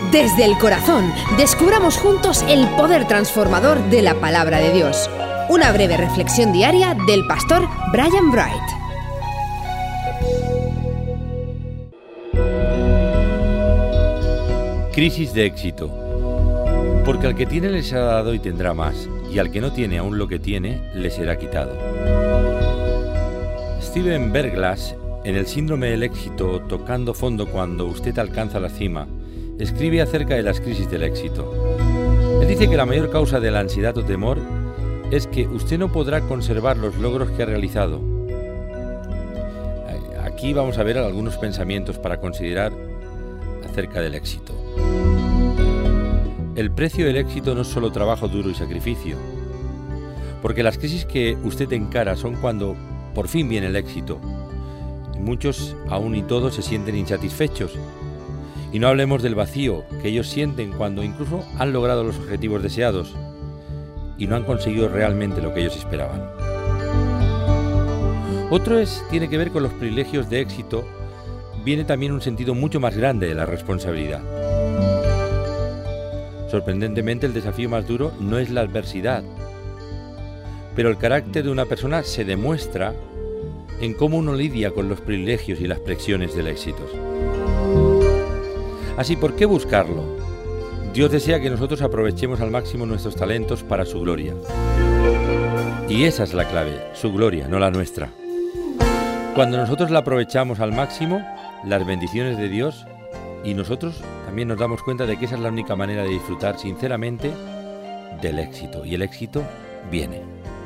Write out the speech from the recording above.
Desde el corazón, descubramos juntos el poder transformador de la palabra de Dios. Una breve reflexión diaria del pastor Brian Bright. Crisis de éxito. Porque al que tiene le será dado y tendrá más, y al que no tiene aún lo que tiene, le será quitado. Steven Berglas, en El síndrome del éxito, tocando fondo cuando usted alcanza la cima, escribe acerca de las crisis del éxito. Él dice que la mayor causa de la ansiedad o temor es que usted no podrá conservar los logros que ha realizado. Aquí vamos a ver algunos pensamientos para considerar acerca del éxito. El precio del éxito no es solo trabajo duro y sacrificio, porque las crisis que usted encara son cuando por fin viene el éxito. Y muchos, aún y todos, se sienten insatisfechos. Y no hablemos del vacío que ellos sienten cuando incluso han logrado los objetivos deseados y no han conseguido realmente lo que ellos esperaban. Otro tiene que ver con los privilegios de éxito. Viene también un sentido mucho más grande de la responsabilidad. Sorprendentemente, el desafío más duro no es la adversidad, pero el carácter de una persona se demuestra en cómo uno lidia con los privilegios y las presiones del éxito. Así, ¿por qué buscarlo? Dios desea que nosotros aprovechemos al máximo nuestros talentos para su gloria. Y esa es la clave, su gloria, no la nuestra. Cuando nosotros la aprovechamos al máximo, las bendiciones de Dios, y nosotros también nos damos cuenta de que esa es la única manera de disfrutar sinceramente del éxito. Y el éxito viene.